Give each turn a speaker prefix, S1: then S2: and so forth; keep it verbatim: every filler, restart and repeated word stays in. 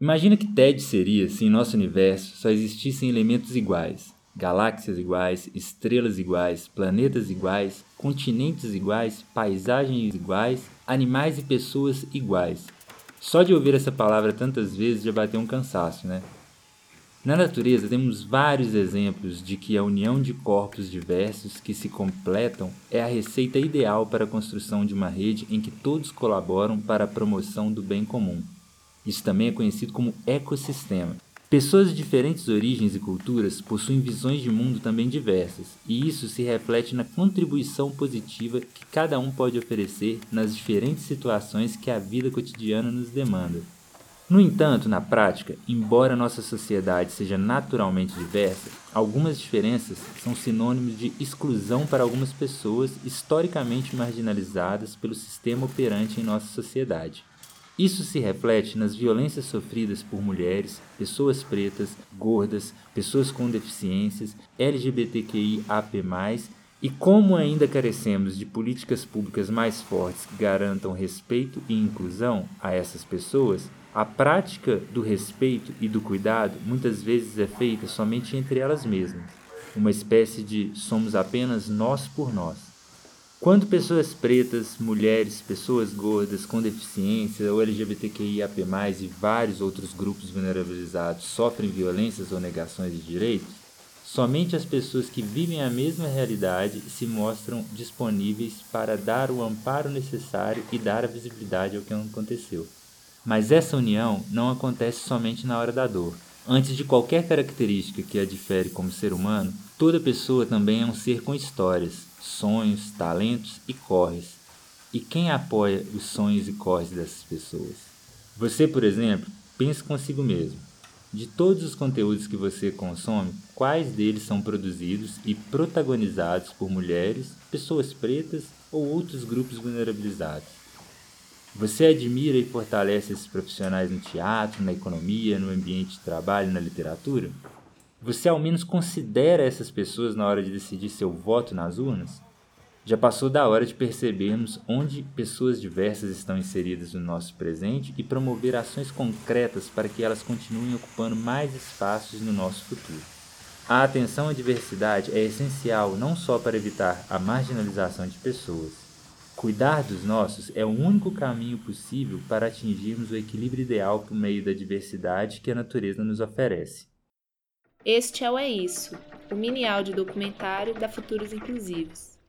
S1: Imagina que tédio seria se em nosso universo só existissem elementos iguais, galáxias iguais, estrelas iguais, planetas iguais, continentes iguais, paisagens iguais, animais e pessoas iguais. Só de ouvir essa palavra tantas vezes já bateu um cansaço, né? Na natureza temos vários exemplos de que a união de corpos diversos que se completam é a receita ideal para a construção de uma rede em que todos colaboram para a promoção do bem comum. Isso também é conhecido como ecossistema. Pessoas de diferentes origens e culturas possuem visões de mundo também diversas, e isso se reflete na contribuição positiva que cada um pode oferecer nas diferentes situações que a vida cotidiana nos demanda. No entanto, na prática, embora nossa sociedade seja naturalmente diversa, algumas diferenças são sinônimos de exclusão para algumas pessoas historicamente marginalizadas pelo sistema operante em nossa sociedade. Isso se reflete nas violências sofridas por mulheres, pessoas pretas, gordas, pessoas com deficiências, L G B T Q I A P mais, e como ainda carecemos de políticas públicas mais fortes que garantam respeito e inclusão a essas pessoas, a prática do respeito e do cuidado muitas vezes é feita somente entre elas mesmas, uma espécie de somos apenas nós por nós. Quando pessoas pretas, mulheres, pessoas gordas, com deficiência ou L G B T Q I A P mais, e vários outros grupos vulnerabilizados sofrem violências ou negações de direitos, somente as pessoas que vivem a mesma realidade se mostram disponíveis para dar o amparo necessário e dar a visibilidade ao que aconteceu. Mas essa união não acontece somente na hora da dor. Antes de qualquer característica que a difere como ser humano, toda pessoa também é um ser com histórias, sonhos, talentos e corres. E quem apoia os sonhos e corres dessas pessoas? Você, por exemplo, pense consigo mesmo. De todos os conteúdos que você consome, quais deles são produzidos e protagonizados por mulheres, pessoas pretas ou outros grupos vulnerabilizados? Você admira e fortalece esses profissionais no teatro, na economia, no ambiente de trabalho, na literatura? Você ao menos considera essas pessoas na hora de decidir seu voto nas urnas? Já passou da hora de percebermos onde pessoas diversas estão inseridas no nosso presente e promover ações concretas para que elas continuem ocupando mais espaços no nosso futuro. A atenção à diversidade é essencial não só para evitar a marginalização de pessoas. Cuidar dos nossos é o único caminho possível para atingirmos o equilíbrio ideal por meio da diversidade que a natureza nos oferece.
S2: Este é o É Isso, o mini áudio documentário da Futuros Inclusivos.